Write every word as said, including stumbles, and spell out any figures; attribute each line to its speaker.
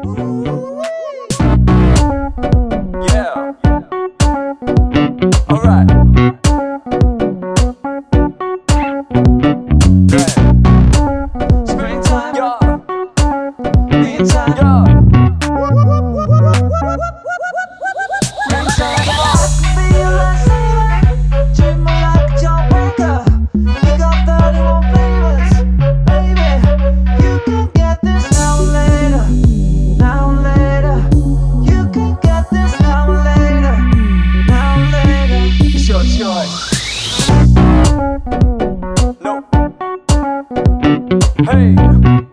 Speaker 1: Yeah. Alright. Springtime, yeah. Meantime, yeah. Springtime, feel like sailing, dream like a Jamaica. We got thirty-one flavors, baby. You can get this now or later, now or later. You can get this now or later, now or later. It's your choice. No. Hey.